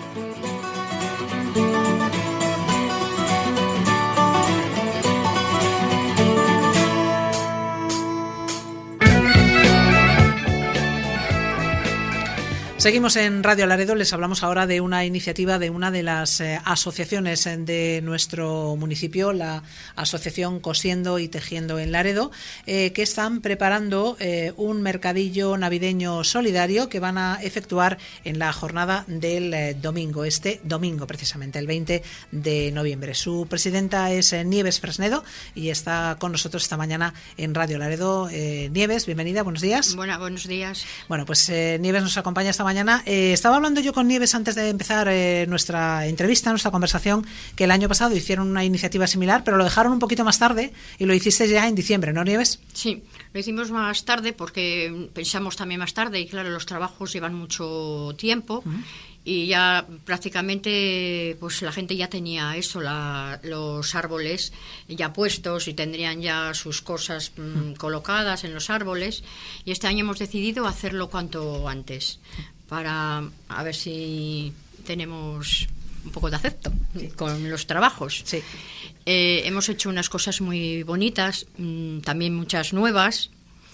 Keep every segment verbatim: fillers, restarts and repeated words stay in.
Seguimos en Radio Laredo, les hablamos ahora de una iniciativa de una de las eh, asociaciones de nuestro municipio, la Asociación Cosiendo y Tejiendo en Laredo, eh, que están preparando eh, un mercadillo navideño solidario que van a efectuar en la jornada del eh, domingo, este domingo precisamente, el veinte de noviembre. Su presidenta es eh, Nieves Fresnedo y está con nosotros esta mañana en Radio Laredo. Eh, Nieves, bienvenida, buenos días. Bueno, buenos días. Bueno, pues eh, Nieves nos acompaña esta mañana. Eh, estaba hablando yo con Nieves antes de empezar eh, nuestra entrevista, nuestra conversación, que el año pasado hicieron una iniciativa similar, pero lo dejaron un poquito más tarde y lo hiciste ya en diciembre, ¿no, Nieves? Sí, lo hicimos más tarde porque pensamos también más tarde y claro, los trabajos llevan mucho tiempo. Uh-huh. Y ya prácticamente pues la gente ya tenía eso, la, los árboles ya puestos y tendrían ya sus cosas mmm, colocadas en los árboles. Y este año hemos decidido hacerlo cuanto antes, para a ver si tenemos un poco de acepto sí. con los trabajos. Sí. Eh, hemos hecho unas cosas muy bonitas, mmm, también muchas nuevas,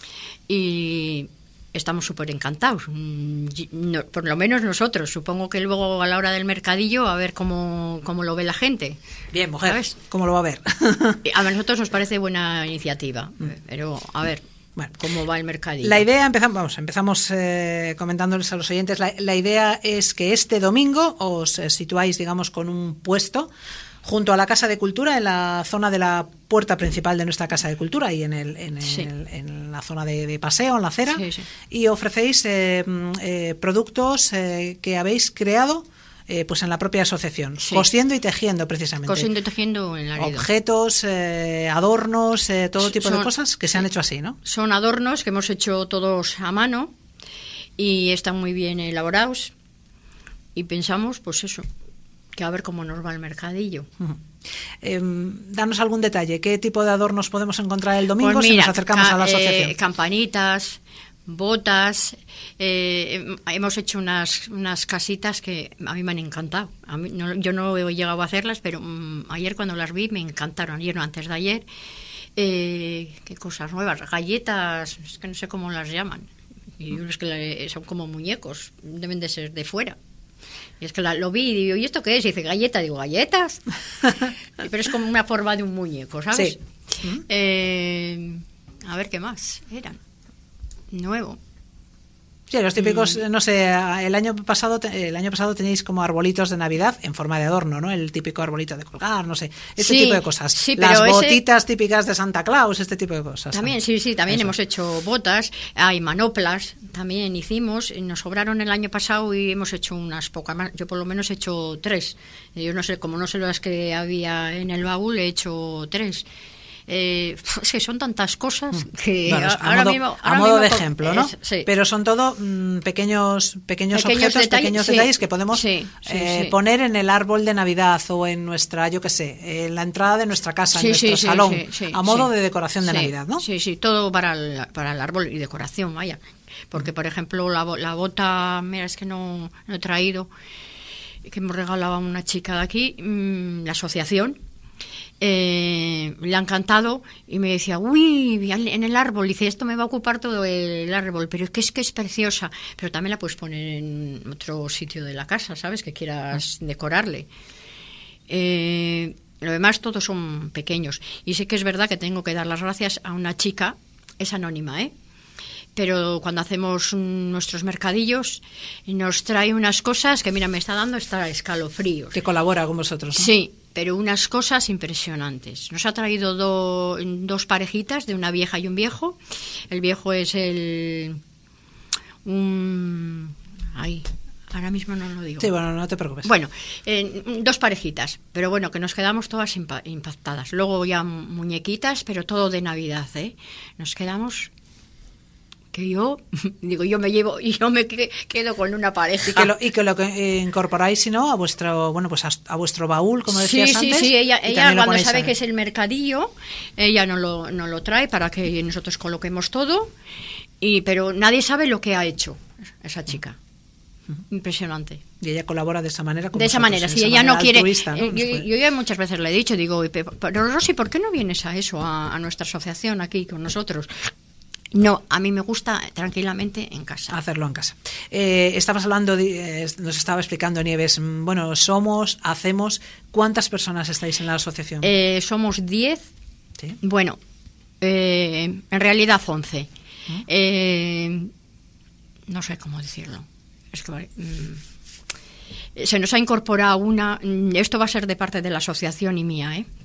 y estamos súper encantados, no, por lo menos nosotros. Supongo que luego a la hora del mercadillo a ver cómo, cómo lo ve la gente. Bien, mujer, ¿sabes? ¿Cómo lo va a ver? A nosotros nos parece buena iniciativa, mm. pero a ver, bueno, ¿cómo va el mercadillo? La idea, empezamos, vamos, empezamos eh, comentándoles a los oyentes, la, la idea es que este domingo os eh, situáis, digamos, con un puesto junto a la Casa de Cultura, en la zona de la puerta principal de nuestra Casa de Cultura y en, el, en, el, sí. en la zona de, de paseo, en la acera, sí, sí. y ofrecéis eh, eh, productos eh, que habéis creado eh, pues en la propia asociación, sí. cosiendo y tejiendo precisamente. Cosiendo y tejiendo en Laredo. Objetos, eh, adornos, eh, todo tipo son, de cosas que se han hecho así, ¿no? Son adornos que hemos hecho todos a mano y están muy bien elaborados y pensamos, pues eso, que a ver cómo nos va el mercadillo. Uh-huh. Eh, danos algún detalle. ¿Qué tipo de adornos podemos encontrar el domingo pues mira, si nos acercamos ca- a la asociación? Eh, campanitas, botas. Eh, hemos hecho unas, unas casitas que a mí me han encantado. A mí, no, yo no he llegado a hacerlas, pero um, ayer cuando las vi me encantaron. Ayer no, antes de ayer. Eh, qué cosas nuevas. Galletas, es que no sé cómo las llaman. Y es que son como muñecos. Deben de ser de fuera. Y es que la, lo vi y digo, ¿y esto qué es? Y dice, galleta. Digo, ¿galletas? Pero es como una forma de un muñeco, ¿sabes? Sí. Eh, a ver, ¿qué más eran? Nuevo. Sí, los típicos, mm. no sé, el año pasado el año pasado tenéis como arbolitos de Navidad en forma de adorno, ¿no? El típico arbolito de colgar, no sé, este sí, tipo de cosas. Sí, Las pero botitas ese... típicas de Santa Claus, este tipo de cosas. También, sí, sí, también Eso. hemos hecho botas, hay manoplas, también hicimos, nos sobraron el año pasado y hemos hecho unas pocas más. Yo por lo menos he hecho tres. Yo no sé, como no sé las que había en el baúl, he hecho tres. Eh, es que son tantas cosas que bueno, a ahora modo, mismo ahora a modo mismo de con, ejemplo, ¿no? Es, sí. Pero son todo mmm, pequeños pequeños, pequeños objetos, detalles, pequeños sí. detalles que podemos sí, sí, eh, sí. poner en el árbol de Navidad o en nuestra, yo qué sé, en la entrada de nuestra casa, sí, en nuestro sí, salón, sí, sí, a modo sí. de decoración de sí, Navidad, ¿no? Sí, sí, todo para el, para el árbol y decoración, vaya. Porque, por ejemplo, la, la bota, mira, es que no, no he traído, que me regalaba una chica de aquí, mmm, la asociación. Eh, le ha encantado y me decía, uy, en el árbol, dice, esto me va a ocupar todo el árbol, pero es que es que es preciosa, pero también la puedes poner en otro sitio de la casa, ¿sabes? Que quieras decorarle. Eh, lo demás todos son pequeños y sé que es verdad que tengo que dar las gracias a una chica, es anónima, ¿eh? Pero cuando hacemos nuestros mercadillos nos trae unas cosas que, mira, me está dando hasta escalofríos. Que colabora con vosotros, ¿no? Sí, pero unas cosas impresionantes. Nos ha traído do, dos parejitas, de una vieja y un viejo. El viejo es el... Un, ay, ahora mismo no lo digo. Sí, bueno, no te preocupes. Bueno, eh, dos parejitas, pero bueno, que nos quedamos todas impa- impactadas. Luego ya muñequitas, pero todo de Navidad, ¿eh? Nos quedamos... que yo, digo, yo me llevo y yo me quedo con una pareja. Y que lo, y que, lo que eh, incorporáis, si no, a vuestro, bueno, pues a, a vuestro baúl, como decías sí, antes. Sí, sí, ella, ella cuando sabe a... que es el mercadillo, ella no lo, no lo trae para que nosotros coloquemos todo, y pero nadie sabe lo que ha hecho esa chica. impresionante. Y ella colabora de esa manera. Con de esa vosotros, manera, si esa ella manera no quiere. Altruista, ¿no? Eh, yo, yo ya muchas veces le he dicho, digo, pero Rosy, ¿por qué no vienes a eso, a, a nuestra asociación aquí con nosotros? No, a mí me gusta tranquilamente en casa. Hacerlo en casa. Eh, estabas hablando, de, eh, nos estaba explicando Nieves, bueno, somos, hacemos, ¿cuántas personas estáis en la asociación? Eh, somos diez, ¿sí? Bueno, eh, en realidad once. ¿Mm? Eh, no sé cómo decirlo. Es que, mm, se nos ha incorporado una, esto va a ser de parte de la asociación y mía, ¿eh?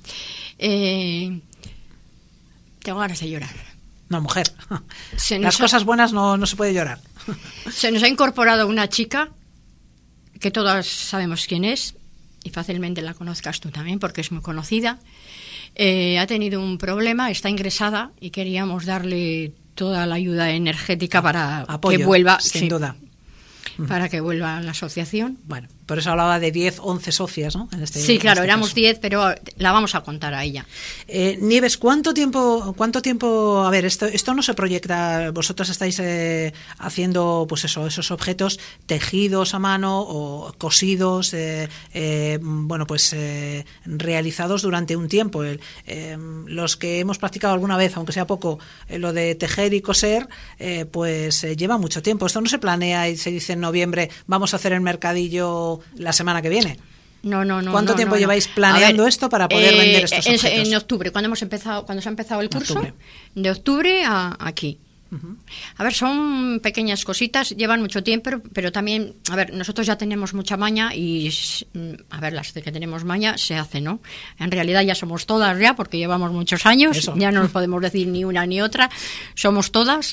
eh tengo ganas de llorar. No, mujer. Se Las ha, cosas buenas no, no se puede llorar. Se nos ha incorporado una chica que todas sabemos quién es y fácilmente la conozcas tú también porque es muy conocida. Eh, ha tenido un problema, está ingresada y queríamos darle toda la ayuda energética para Apoyo, que vuelva. Sin sí, duda. Para que vuelva a la asociación. Bueno, por eso hablaba de diez, once socias, ¿no? En este, sí, claro, en este éramos caso. diez, pero la vamos a contar a ella. Eh, Nieves, ¿cuánto tiempo, cuánto tiempo, a ver, esto, esto no se proyecta, vosotros estáis eh, haciendo, pues eso, esos objetos tejidos a mano o cosidos, eh, eh, bueno, pues eh, realizados durante un tiempo. El, eh, los que hemos practicado alguna vez, aunque sea poco, eh, lo de tejer y coser, eh, pues eh, lleva mucho tiempo. Esto no se planea y se dice en noviembre, vamos a hacer el mercadillo la semana que viene. No, no, no. ¿Cuánto no, tiempo no, lleváis no. planeando ver, esto para poder eh, vender estos en, objetos? En octubre, cuando hemos empezado, cuando se ha empezado el curso, octubre. de octubre a aquí. Uh-huh. A ver, son pequeñas cositas, llevan mucho tiempo, pero, pero también, a ver, nosotros ya tenemos mucha maña y, a ver, las de que tenemos maña se hace, ¿no? En realidad ya somos todas ya, porque llevamos muchos años, Eso. ya no nos podemos decir ni una ni otra, somos todas,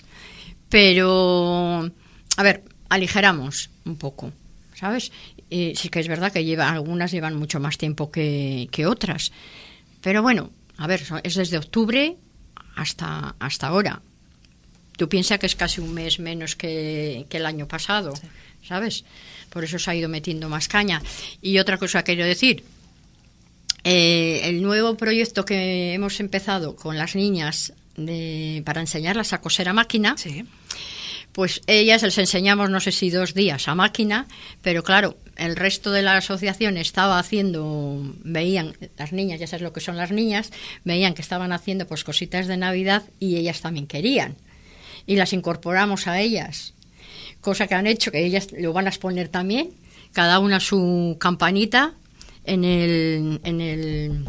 pero, a ver, aligeramos un poco, ¿sabes? Eh, sí que es verdad que lleva, algunas llevan mucho más tiempo que, que otras, pero bueno, a ver, es desde octubre hasta, hasta ahora. Tú piensas que es casi un mes menos que, que el año pasado, sí. ¿sabes? Por eso se ha ido metiendo más caña. Y otra cosa quiero decir, eh, el nuevo proyecto que hemos empezado con las niñas de, para enseñarlas a coser a máquina, sí. pues ellas les enseñamos no sé si dos días a máquina, pero claro, el resto de la asociación estaba haciendo, veían, las niñas, ya sabes lo que son las niñas, veían que estaban haciendo pues cositas de Navidad y ellas también querían. Y las incorporamos a ellas, cosa que han hecho, que ellas lo van a exponer también, cada una su campanita en el... En el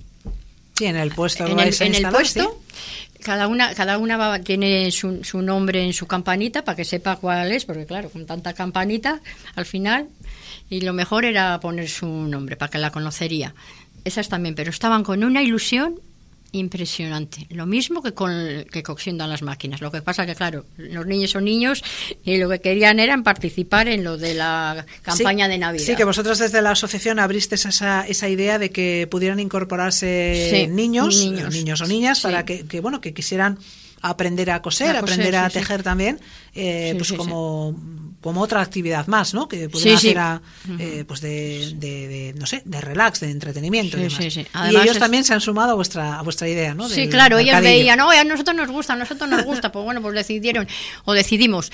sí, en el puesto. En el, en el puesto, ¿sí? cada una, cada una va, tiene su, su nombre en su campanita para que sepa cuál es, porque claro, con tanta campanita, al final, y lo mejor era poner su nombre para que la conocería. Esas también, pero estaban con una ilusión impresionante, lo mismo que con que cosiendo a las máquinas. Lo que pasa que claro, los niños son niños y lo que querían era participar en lo de la campaña sí, de Navidad. Sí, que vosotros desde la asociación abristeis esa, esa idea de que pudieran incorporarse sí, niños, niños, niños o niñas sí. para que, que bueno que quisieran aprender a coser, a coser aprender a sí, tejer sí. también, eh, sí, pues sí, como sí. como otra actividad más, ¿no? Que pudieran sí, sí. hacer a, eh, pues de, de, de no sé, de relax, de entretenimiento sí, y demás. Sí, sí. Y ellos es... también se han sumado a vuestra a vuestra idea, ¿no? Sí, Del claro, mercadillo. ellos veían, no, a nosotros nos gusta, a nosotros nos gusta, pues bueno, pues decidieron o decidimos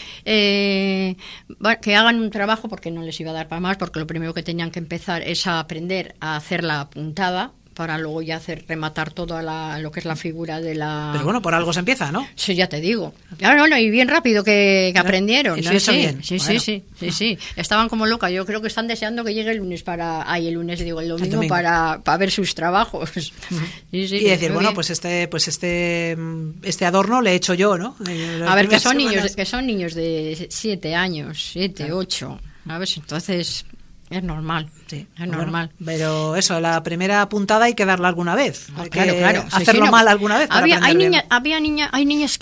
eh, que hagan un trabajo porque no les iba a dar para más, porque lo primero que tenían que empezar es a aprender a hacer la puntada para luego ya hacer rematar todo a la, lo que es la figura de la... Pero bueno, por algo se empieza, ¿no? Sí, ya te digo. Claro, no, no, y bien rápido que, que aprendieron. Y lo sí, hecho sí, bien. sí, Bueno. sí, sí, sí, sí. Estaban como locas. Yo creo que están deseando que llegue el lunes para... Ay, el lunes, digo, el domingo, el domingo. Para, para ver sus trabajos. Uh-huh. sí, sí, y decir, bueno, bien. pues este pues este este adorno le he hecho yo, ¿no? Las a ver, que son semanas. niños que son niños de siete años, siete, claro. ocho. A ver, entonces... Es normal, sí, es normal. Bueno, pero eso, la primera puntada hay que darla alguna vez. Ah, hay claro, que claro. hacerlo sí, sí, no. mal alguna vez para había, hay aprender niña, bien. había niña, hay niñas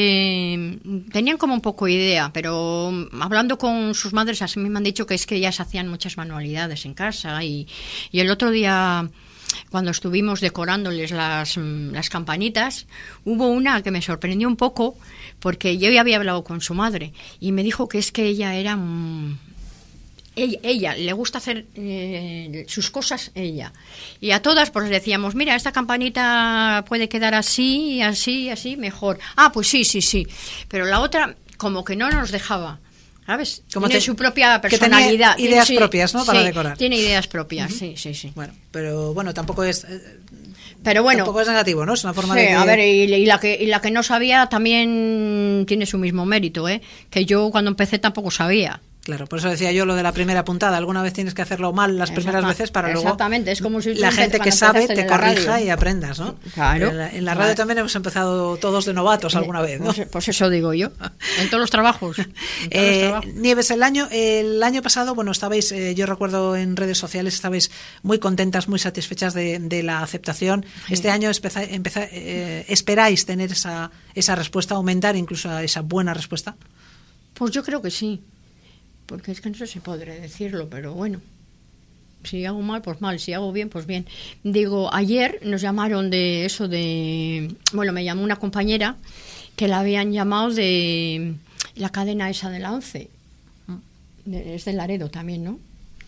que tenían como un poco idea, pero hablando con sus madres, así me han dicho que es que ellas hacían muchas manualidades en casa. Y, y el otro día, cuando estuvimos decorándoles las, las campanitas, hubo una que me sorprendió un poco, porque yo ya había hablado con su madre y me dijo que es que ella era... Um, Ella, ella le gusta hacer eh, sus cosas ella, y a todas pues decíamos, mira, esta campanita puede quedar así, así, así, mejor. Ah, pues sí, sí, sí, pero la otra como que no nos dejaba. ¿sabes? Como tiene te, su propia personalidad. Que ideas tiene, propias, ¿no? Para sí, decorar. Tiene ideas propias, uh-huh. sí, sí, sí. Bueno, pero bueno, tampoco es... Eh, pero bueno, tampoco es negativo, ¿no? Es una forma sí, de que... a ver, y, y la que y la que no sabía también tiene su mismo mérito, ¿eh? Que yo cuando empecé tampoco sabía. Claro, por eso decía yo lo de la primera puntada. Alguna vez tienes que hacerlo mal las primeras Exacta, veces para luego exactamente. Es como si la gente que sabe te corrija radio. y aprendas, ¿no? Claro. En la, en la radio claro. también hemos empezado todos de novatos alguna vez, ¿no? Pues, pues eso digo yo. En todos los trabajos. En todos eh, los trabajos. Nieves, el año el año pasado, bueno, estabais, eh, yo recuerdo en redes sociales, estabais muy contentas, muy satisfechas de, de la aceptación. Sí. Este año empeza, empeza, eh, esperáis tener esa esa respuesta, aumentar incluso esa buena respuesta. Pues yo creo que sí. Porque es que no sé si podré decirlo, pero bueno, si hago mal, pues mal, si hago bien, pues bien. Digo, ayer nos llamaron de eso de... Bueno, me llamó una compañera que la habían llamado de la cadena esa de la once. Es de Laredo también, ¿no?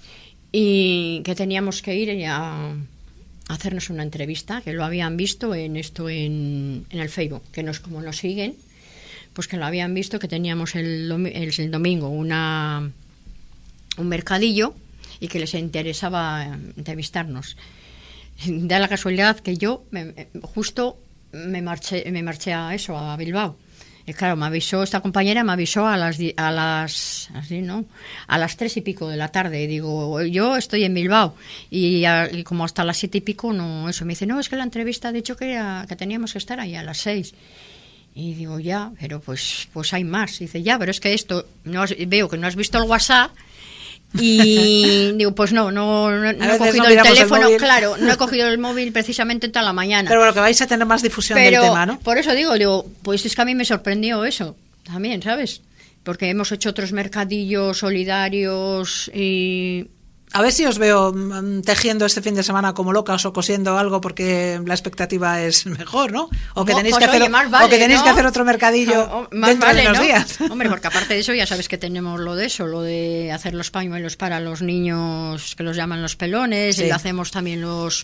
Y que teníamos que ir a, a hacernos una entrevista, que lo habían visto en esto en, en el Facebook, que nos como nos siguen, pues que lo habían visto, que teníamos el, el, el domingo una un mercadillo y que les interesaba entrevistarnos. Da la casualidad que yo me, justo me marché me marché a eso, a Bilbao. Y claro, me avisó esta compañera, me avisó a las a las así, ¿no? A las tres y pico de la tarde. Y digo, yo estoy en Bilbao y, a, y como hasta las siete y pico no eso. Me dice, no, es que la entrevista ha dicho que era, que teníamos que estar ahí a las seis. Y digo, ya, pero pues pues hay más. Y dice, ya, pero es que esto, no has, veo que no has visto el WhatsApp. Y digo, pues no, no, no, no he cogido no el teléfono, el claro, no he cogido el móvil precisamente toda la mañana. Pero bueno, que vais a tener más difusión pero, del tema, ¿no? Por eso digo, digo, pues es que a mí me sorprendió eso, también, ¿sabes? Porque hemos hecho otros mercadillos solidarios y... A ver si os veo tejiendo este fin de semana como locas o cosiendo algo porque la expectativa es mejor, ¿no? O que no, tenéis, pues que, hacer, oye, vale, o que, tenéis ¿no? que hacer otro mercadillo no, más dentro vale, de unos ¿no? días. Hombre, porque aparte de eso ya sabes que tenemos lo de eso, lo de hacer los pañuelos para los niños que los llaman los pelones, sí. Y hacemos también los...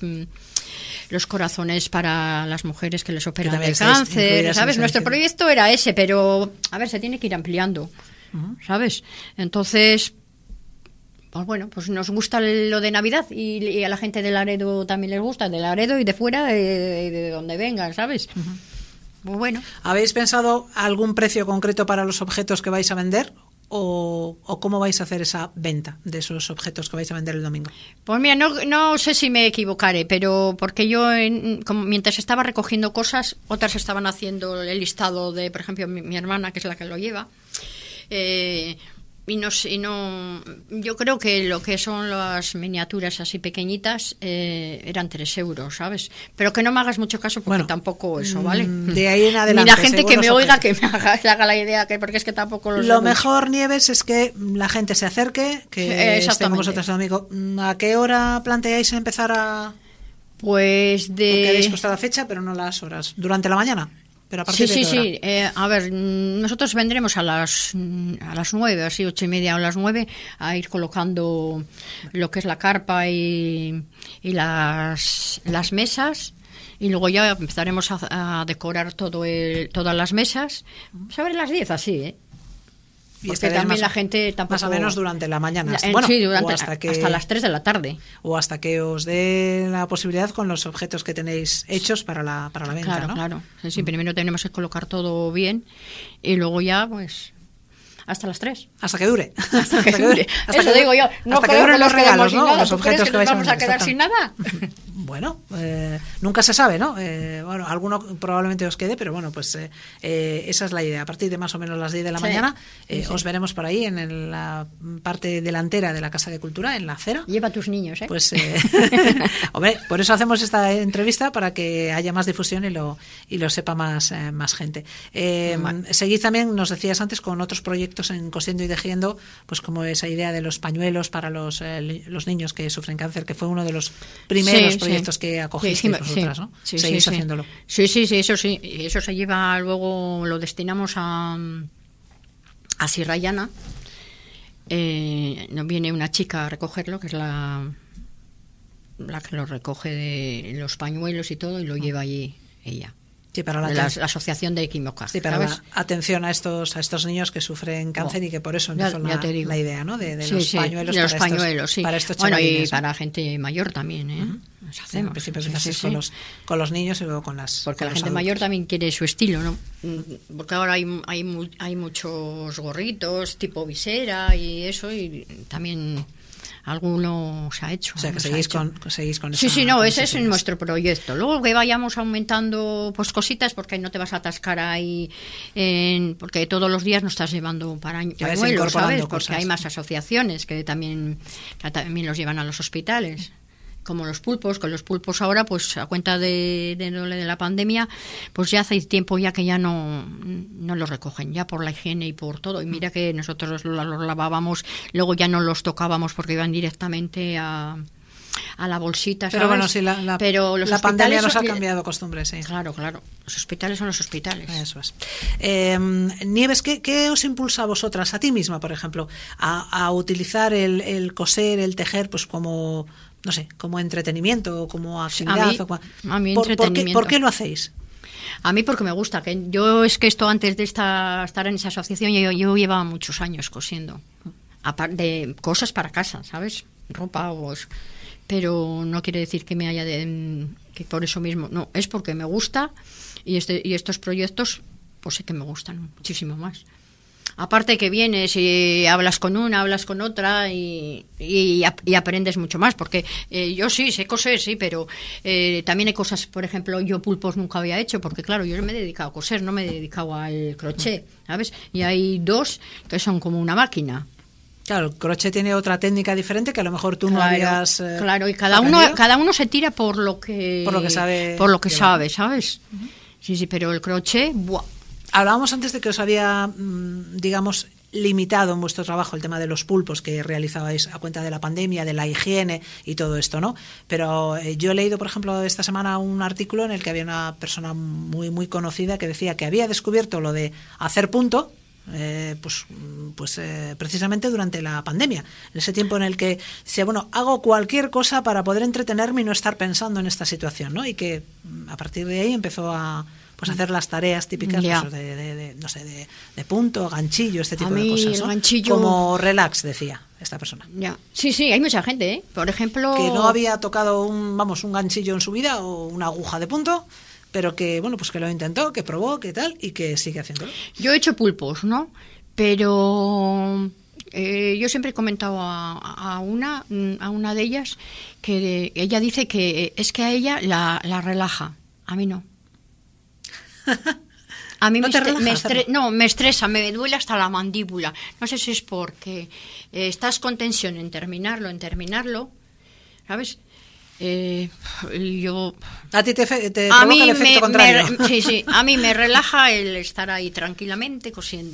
los corazones para las mujeres que les operan de cáncer, ¿sabes? Nuestro proyecto era ese, pero a ver, se tiene que ir ampliando, uh-huh. ¿sabes? Entonces... Pues bueno, pues nos gusta lo de Navidad y, y a la gente de Laredo también les gusta, de Laredo y de fuera, de, de, de donde vengan, ¿sabes? Uh-huh. Pues bueno. ¿Habéis pensado algún precio concreto para los objetos que vais a vender o, o cómo vais a hacer esa venta de esos objetos que vais a vender el domingo? Pues mira, no, no sé si me equivocaré, pero porque yo en, como, mientras estaba recogiendo cosas, otras estaban haciendo el listado de, por ejemplo, mi, mi hermana, que es la que lo lleva, eh... Y no, y no, yo creo que lo que son las miniaturas así pequeñitas eh, eran tres euros, ¿sabes? Pero que no me hagas mucho caso porque bueno, tampoco eso, ¿vale? De ahí en adelante. Ni la gente que me oiga que me haga, que haga la idea, que porque es que tampoco lo sé. Lo mucho. Mejor, Nieves, es que la gente se acerque, que estemos vosotros amigo. ¿A qué hora planteáis empezar a...? Pues de... Porque habéis puesto la fecha, pero no las horas. ¿Durante la mañana? Pero a partir sí, de sí, sí. Eh, a ver, nosotros vendremos a las a las nueve, así ocho y media o las nueve, a ir colocando lo que es la carpa y, y las, las mesas. Y luego ya empezaremos a, a decorar todo el, todas las mesas. Sobre las diez, así, ¿eh? Y porque también más, la gente tampoco... Más o menos durante la mañana. Hasta, bueno, sí, durante, hasta, que, hasta las tres de la tarde. O hasta que os dé la posibilidad con los objetos que tenéis hechos para la, para la venta, claro, ¿no? Claro, sí, sí, primero tenemos que colocar todo bien y luego ya, pues... Hasta las tres. Hasta que dure. Hasta que dure. Hasta Eso que, digo yo. No hasta que duren los regalos, ¿no? Nada. Los objetos que, que vais vamos a, a quedar sin nada. Bueno, eh, nunca se sabe, ¿no? Eh, bueno, alguno probablemente os quede, pero bueno, pues eh, eh, esa es la idea. A partir de más o menos las diez de la sí, mañana eh, sí, sí. os veremos por ahí en, en la parte delantera de la Casa de Cultura, en la acera. Lleva a tus niños, ¿eh? Pues, eh, hombre, por eso hacemos esta entrevista, para que haya más difusión y lo, y lo sepa más, eh, más gente. Eh, bueno. Seguid también, nos decías antes, con otros proyectos en Cosiendo y Tejiendo, pues como esa idea de los pañuelos para los, eh, los niños que sufren cáncer, que fue uno de los primeros sí, proyectos sí. que acogisteis sí, vosotras, ¿no? Sí, Seguís sí, haciéndolo. Sí, sí, sí, eso sí. Eso se lleva, luego lo destinamos a, a Sierra Llana. Eh, nos viene una chica a recogerlo, que es la, la que lo recoge de los pañuelos y todo, y lo lleva allí ella. Sí, para la, de la, la asociación de Equimoca. Sí, para la atención a estos a estos niños que sufren cáncer oh, y que por eso empezó ya, la, ya la idea, ¿no? De, de sí, los sí, pañuelos, de los para, pañuelos estos, sí. para estos bueno, y ¿no? para gente mayor también, ¿eh? Uh-huh. Nos hacemos. Sí, en principio sí, sí, con, sí. los, con los niños y luego con las Porque con la los gente adultos. mayor también quiere su estilo, ¿no? Porque ahora hay, hay, hay muchos gorritos tipo visera y eso, y también... alguno se ha hecho. O sea, que seguís con, seguís con Sí, esa, sí, no, con ese es en nuestro proyecto. Luego que vayamos aumentando pues cositas, porque no te vas a atascar ahí, en, porque todos los días no estás llevando pañuelos, ¿sabes? Porque cosas. Hay más asociaciones que también, que también los llevan a los hospitales. Como los pulpos, con los pulpos ahora, pues a cuenta de, de, de la pandemia, pues ya hace tiempo ya que ya no, no los recogen, ya por la higiene y por todo. Y mira que nosotros los, los lavábamos, luego ya no los tocábamos porque iban directamente a, a la bolsita, ¿sabes? Pero bueno, sí, la, la, Pero los la pandemia nos son, ha cambiado costumbres, sí. Claro, claro. Los hospitales son los hospitales. Eso es. Eh, Nieves, ¿qué, ¿qué os impulsa a vosotras, a ti misma, por ejemplo, a, a utilizar el, el coser, el tejer, pues como... no sé, como entretenimiento o como actividad? A mí, o como... a mí ¿Por, entretenimiento. ¿por, qué, ¿Por qué lo hacéis? A mí porque me gusta. Que yo es que esto antes de esta, estar en esa asociación, yo, yo llevaba muchos años cosiendo. Aparte de cosas para casa, ¿sabes? Ropa o... Pero no quiere decir que me haya de... que por eso mismo. No, es porque me gusta y, este, y estos proyectos pues sí que me gustan muchísimo más. Aparte que vienes y hablas con una, hablas con otra y, y, y aprendes mucho más, porque eh, yo sí, sé coser, sí, pero eh, también hay cosas, por ejemplo, yo pulpos nunca había hecho, porque claro, yo me he dedicado a coser, no me he dedicado al crochet, ¿sabes? Y hay dos que son como una máquina. Claro, el crochet tiene otra técnica diferente que a lo mejor tú claro, no habías eh, Claro, y cada uno, cada uno se tira por lo que, por lo que sabe, por lo que sabe, ¿sabes? Uh-huh. Sí, sí, pero el crochet, ¡buah! Hablábamos antes de que os había, digamos, limitado en vuestro trabajo el tema de los pulpos que realizabais a cuenta de la pandemia, de la higiene y todo esto, ¿no? Pero eh, yo he leído, por ejemplo, esta semana un artículo en el que había una persona muy muy conocida que decía que había descubierto lo de hacer punto, eh, pues, pues eh, precisamente durante la pandemia, en ese tiempo en el que decía, bueno, hago cualquier cosa para poder entretenerme y no estar pensando en esta situación, ¿no? Y que a partir de ahí empezó a pues hacer las tareas típicas pues, de, de, de, no sé, de, de punto, ganchillo, este tipo a mí, de cosas, ¿no? Ganchillo... Como relax, decía esta persona. Ya. Sí, sí, hay mucha gente, ¿eh? Por ejemplo... Que no había tocado un, vamos, un ganchillo en su vida o una aguja de punto, pero que, bueno, pues que lo intentó, que probó, que tal, y que sigue haciéndolo. Yo he hecho pulpos, ¿no? Pero... Eh, yo siempre he comentado a, a una a una de ellas que ella dice que es que a ella la, la relaja, a mí no. A mí ¿No me, te estre- relaja, me, estre- no, me estresa, me duele hasta la mandíbula. No sé si es porque eh, estás con tensión en terminarlo, en terminarlo, ¿sabes? Eh, yo a ti te, fe- te a provoca mí el efecto me, contrario. me, sí, sí, a mí me relaja el estar ahí tranquilamente cosiendo.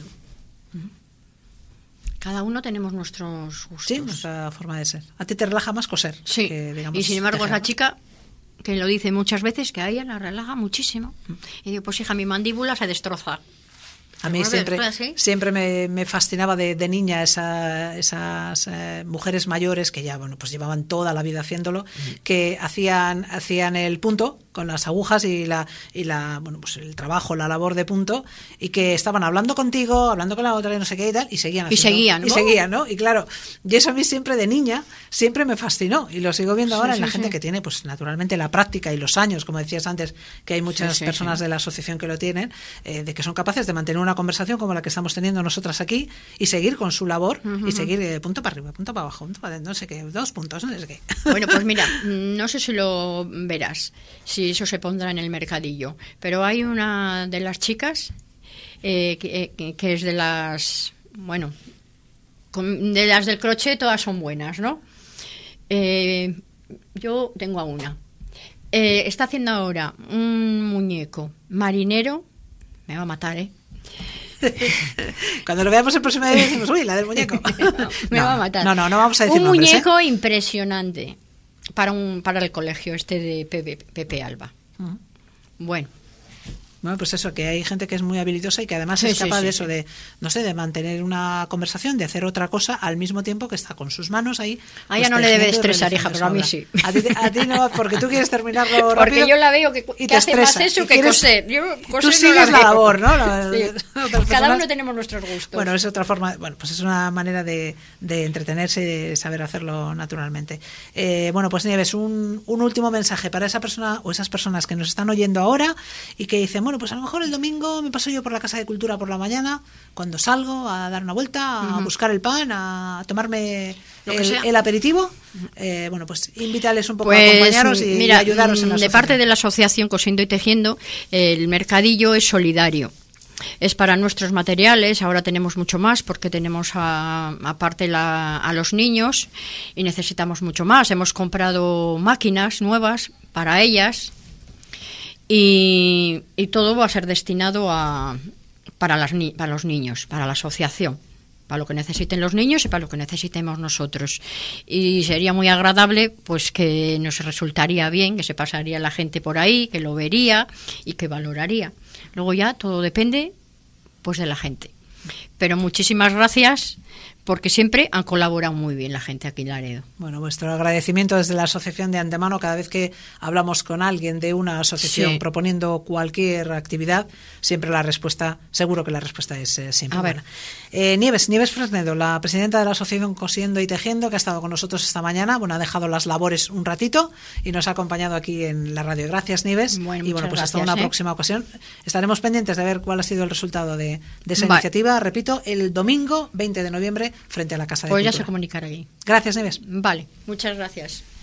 Cada uno tenemos nuestros gustos. Sí, nuestra forma de ser. A ti te relaja más coser. Sí, que, digamos, y sin embargo tejer. esa chica que lo dice muchas veces, que a ella la relaja muchísimo. Y digo, pues hija, mi mandíbula se destroza. A mí siempre, siempre me, me fascinaba de, de niña esa, esas eh, mujeres mayores que ya bueno pues llevaban toda la vida haciéndolo, mm. que hacían hacían el punto con las agujas y la y la bueno pues el trabajo, la labor de punto, y que estaban hablando contigo, hablando con la otra y no sé qué y tal, y seguían haciendo, y seguían, y ¿no? seguían, ¿no? Y claro, y eso a mí siempre de niña siempre me fascinó y lo sigo viendo ahora sí, en sí, la gente sí. que tiene pues naturalmente la práctica y los años, como decías antes, que hay muchas sí, sí, personas sí. de la asociación que lo tienen, eh, de que son capaces de mantener una conversación como la que estamos teniendo nosotras aquí y seguir con su labor uh-huh. y seguir eh, punto para arriba, punto para abajo, punto para no sé qué, dos puntos, no sé qué. Bueno, pues mira, no sé si lo verás, si eso se pondrá en el mercadillo, pero hay una de las chicas eh, que, que es de las, bueno, de las del crochet, todas son buenas, ¿no? Eh, yo tengo a una. Eh, está haciendo ahora un muñeco marinero, me va a matar, ¿eh? Cuando lo veamos el próximo día decimos, uy, la del muñeco. No, me no, va a matar. No, no, no vamos a decir un nombres, muñeco ¿eh? impresionante para un para el colegio este de Pepe, Pepe Alba. Uh-huh. Bueno. Bueno, pues eso, que hay gente que es muy habilidosa y que además Sí, es capaz sí, de sí, eso, sí. de, no sé, de mantener una conversación, de hacer otra cosa al mismo tiempo que está con sus manos ahí. A ella no le debe de estresar, hija, pero a mí sí. A ti, a ti no, porque tú quieres terminarlo Porque rápido. yo la veo que, y que te hace más estresa, eso y que quieres- coser. Yo y coser tú no sigues la la veo. labor, ¿no? La- Sí. otras Cada personas- uno tenemos nuestros gustos. Bueno, es otra forma, bueno, pues es una manera de, de entretenerse y de saber hacerlo naturalmente. Eh, bueno, pues Nieves, un, un último mensaje para esa persona o esas personas que nos están oyendo ahora y que dicen, bueno, pues a lo mejor el domingo me paso yo por la Casa de Cultura por la mañana, cuando salgo a dar una vuelta, a Ujú. buscar el pan, a tomarme Lo que el, sea. el aperitivo. Eh, bueno, pues invítales un poco Pues, a acompañaros y, mira, y ayudaros en la de asociación. parte de la asociación Cosiendo y Tejiendo, el mercadillo es solidario. Es para nuestros materiales, ahora tenemos mucho más porque tenemos a- aparte la- a los niños y necesitamos mucho más. Hemos comprado máquinas nuevas para ellas y, y todo va a ser destinado a, para, las, ni- para los niños, para la asociación, para lo que necesiten los niños y para lo que necesitemos nosotros. Y sería muy agradable, pues que nos resultaría bien, que se pasaría la gente por ahí, que lo vería y que valoraría. Luego ya todo depende, pues, de la gente. Pero muchísimas gracias, porque siempre han colaborado muy bien la gente aquí en Laredo. Bueno, vuestro agradecimiento desde la asociación de antemano cada vez que hablamos con alguien de una asociación Sí. proponiendo cualquier actividad, siempre la respuesta, seguro que la respuesta es eh, siempre A ver. buena. Eh, Nieves, Nieves Fresnedo, la presidenta de la asociación Cosiendo y Tejiendo, que ha estado con nosotros esta mañana, bueno, ha dejado las labores un ratito y nos ha acompañado aquí en la radio. Gracias, Nieves. Bueno, y bueno, muchas pues hasta gracias, una ¿eh? próxima ocasión. Estaremos pendientes de ver cuál ha sido el resultado de, de esa Vale. iniciativa. Repito, el domingo veinte de noviembre frente a la Casa de Pues ya Cultura. se comunicará ahí. Gracias, Nieves. Vale, muchas gracias.